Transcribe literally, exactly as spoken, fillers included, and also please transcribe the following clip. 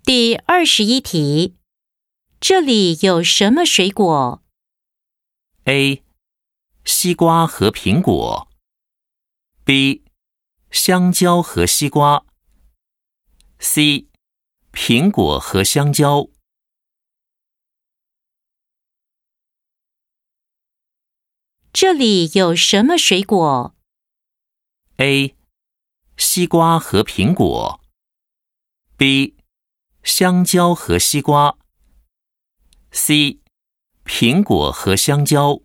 第二十一题，这里有什么水果？ A. 西瓜和苹果 B. 香蕉和西瓜 C. 苹果和香蕉。 这里有什么水果？ A. 西瓜和苹果 B. 香蕉和西瓜 C. 苹果和香蕉。